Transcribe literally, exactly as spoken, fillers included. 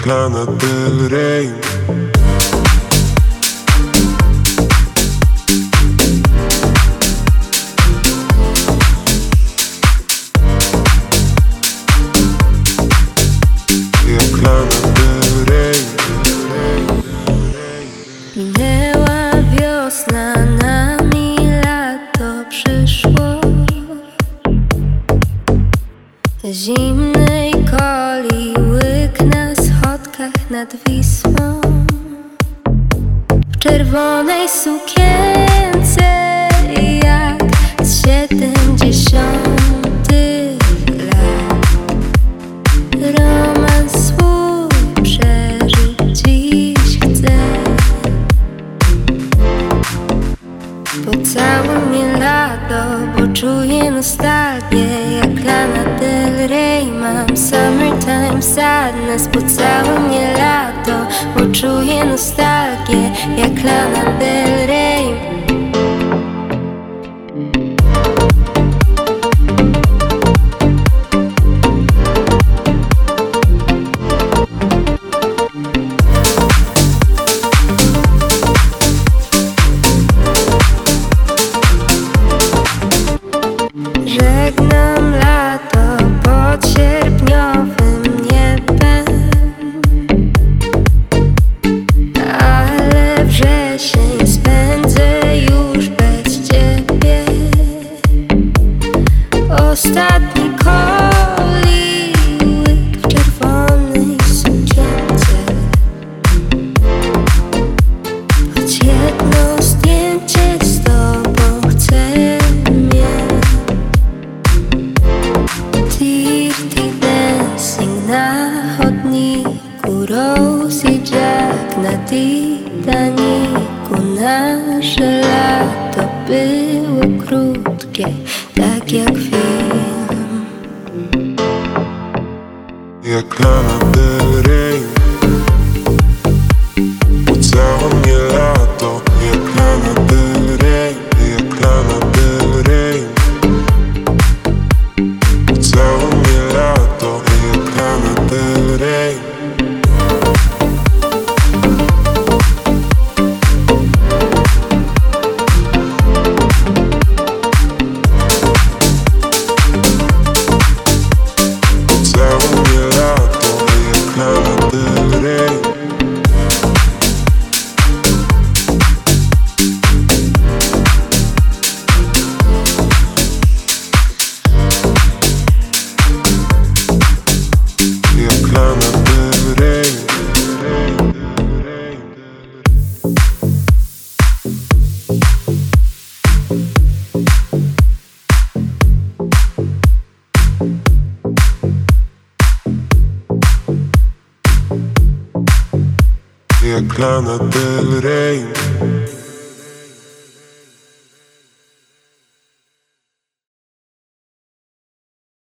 jak Lana Del Rey. Jak Lana Del Rey. Minęła wiosna, nami lato przyszło. Zimnej coli łyk na schodkach nad Wisłą. W czerwonej sukience jak z siedemdziesiątych lat. Romans swój przeżyć dziś chcę. Pocałuj mnie lato, bo czuję nostalgię jak Lana Del Rey. Mam summertime sadness. Pocałuj mnie lato, bo czuję nostalgię jak Lana Del Rey. Żegnam lato pod sierpniowym niebem, ale wrzesień spędzę już bez ciebie. Ostatni coli łyk w czerwonej sukience. Choć jedno zdjęcie z tobą chcę mieć. Dirty dancing na chodniku, Rosie Jack na Titaniku. Nasze lato było krótkie, tak jak film. Jak Lana Del Rey. Pocałuj mnie lato, jak Lana Del Rey. Jak Lana Del Rey. Pocałuj mnie lato, jak Lana Del Rey. Pocałuj mnie lato, jak Lana Del Rey. Jak Lana Del Rey. Jak Lana Del Rey.